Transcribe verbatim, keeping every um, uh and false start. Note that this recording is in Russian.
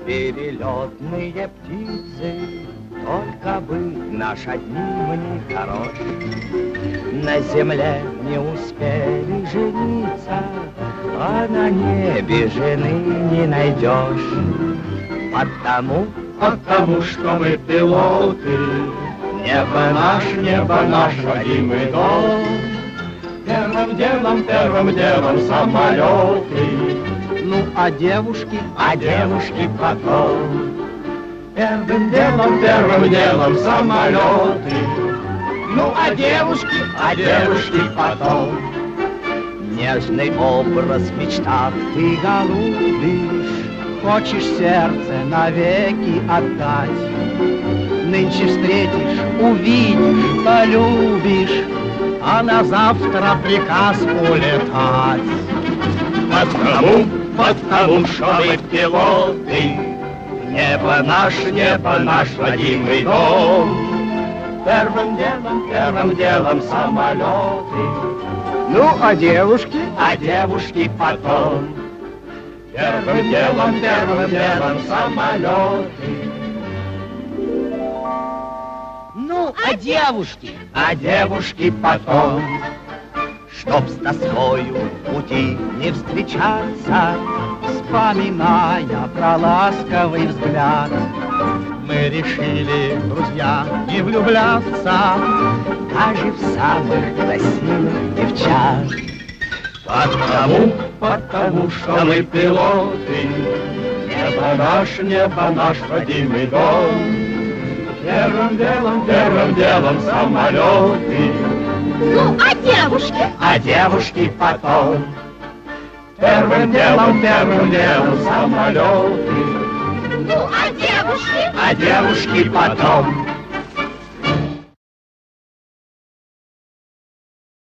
перелетные птицы, только бы наш одним не хорош. На земле не успели жениться, а на небе жены не найдешь. Потому, потому что мы пилоты, небо наш, небо наш родимый дом. Первым делом, первым делом самолеты, ну а девушки, а девушки потом. Первым делом, первым делом самолеты, ну а девушки, а девушки потом. Нежный образ в мечтах ты голубишь, хочешь сердце навеки отдать. Нынче встретишь, увидишь, полюбишь, а на завтра приказ улетать. Потому, потому что мы пилоты, небо наш, небо наш родимый дом. Первым делом, первым делом самолеты, ну а девушки, а девушки потом. Первым делом, первым делом самолеты, ну а девушки, а девушки потом. Чтоб с тоскою пути не встречаться, вспоминая про ласковый взгляд, мы решили, друзья, не влюбляться даже в самых красивых девчат. Потому, потому что мы пилоты, небо наш, небо наш родимый дом. Первым делом, первым делом самолеты, ну а девушки, а девушки потом. Первым делом, первым делом самолеты, ну а девушки, а девушки потом.